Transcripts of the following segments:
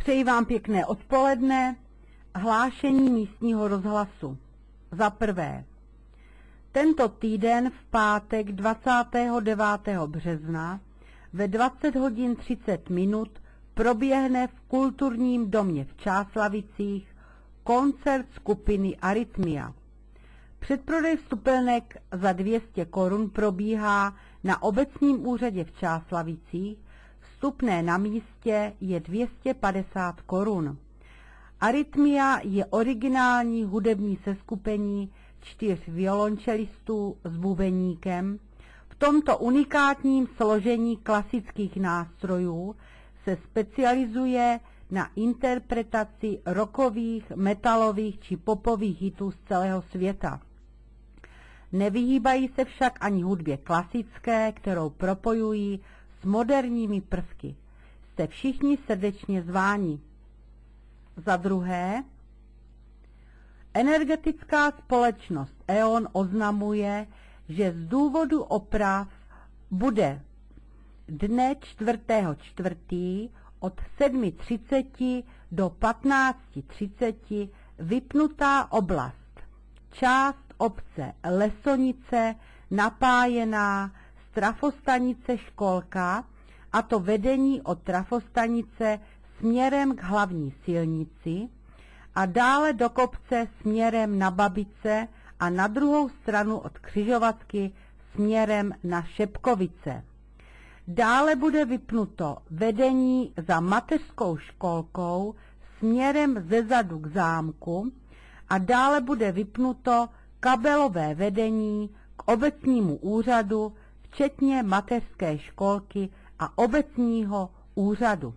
Přeji vám pěkné odpoledne. Hlášení místního rozhlasu. Za prvé, tento týden v pátek 29. března ve 20 hodin 30 minut proběhne v Kulturním domě v Čáslavicích koncert skupiny Arytmia. Předprodej vstupenek za 200 korun probíhá na obecním úřadě v Čáslavicích, vstupné na místě je 250 korun. Arytmia je originální hudební seskupení 4 violončelistů s bubeníkem. V tomto unikátním složení klasických nástrojů se specializuje na interpretaci rockových, metalových či popových hitů z celého světa. Nevyhýbají se však ani hudbě klasické, kterou propojují s moderními prvky. Jste všichni srdečně zváni. Za druhé, energetická společnost E.ON oznamuje, že z důvodu oprav bude dne 4.4. od 7:30 do 15:30 vypnutá oblast, část obce Lesonice napájená z trafostanice Školka, a to vedení od trafostanice směrem k hlavní silnici a dále do kopce směrem na Babice a na druhou stranu od křižovatky směrem na Šepkovice. Dále bude vypnuto vedení za mateřskou školkou směrem zezadu k zámku a dále bude vypnuto kabelové vedení k obecnímu úřadu, včetně mateřské školky a obecního úřadu.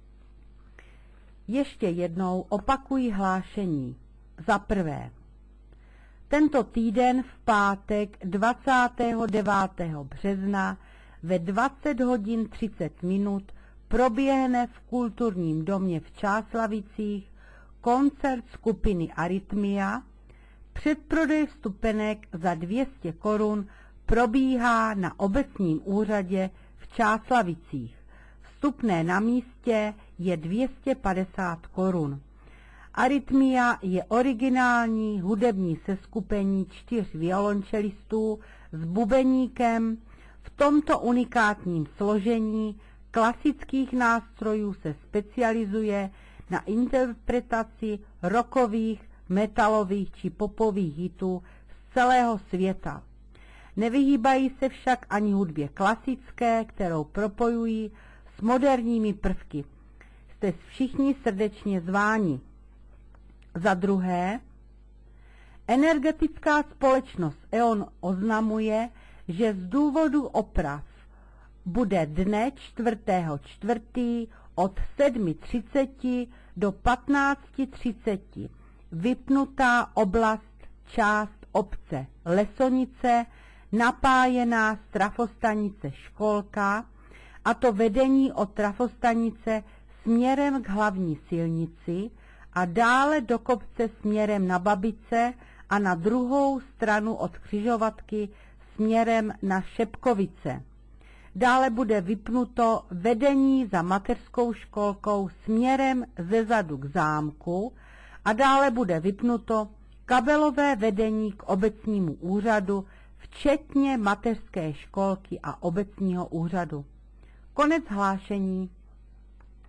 Ještě jednou opakuji hlášení. Za prvé, tento týden v pátek 29. března ve 20 hodin 30 minut proběhne v Kulturním domě v Čáslavicích koncert skupiny Arytmia. Předprodej vstupenek za 200 korun probíhá na obecním úřadě v Čáslavicích. Vstupné na místě je 250 korun. Arytmia je originální hudební seskupení 4 violončelistů s bubeníkem. V tomto unikátním složení klasických nástrojů se specializuje na interpretaci rockových, metalových či popových hitů z celého světa. Nevyhýbají se však ani hudbě klasické, kterou propojují s moderními prvky. Jste všichni srdečně zváni. Za druhé, energetická společnost E.ON oznamuje, že z důvodu oprav bude dne 4.4. od 7:30 do 15:30 vypnutá oblast, část obce Lesonice napájená z trafostanice Školka, a to vedení od trafostanice směrem k hlavní silnici a dále do kopce směrem na Babice a na druhou stranu od křižovatky směrem na Šepkovice. Dále bude vypnuto vedení za mateřskou školkou směrem zezadu k zámku a dále bude vypnuto kabelové vedení k obecnímu úřadu, včetně mateřské školky a obecního úřadu. Konec hlášení.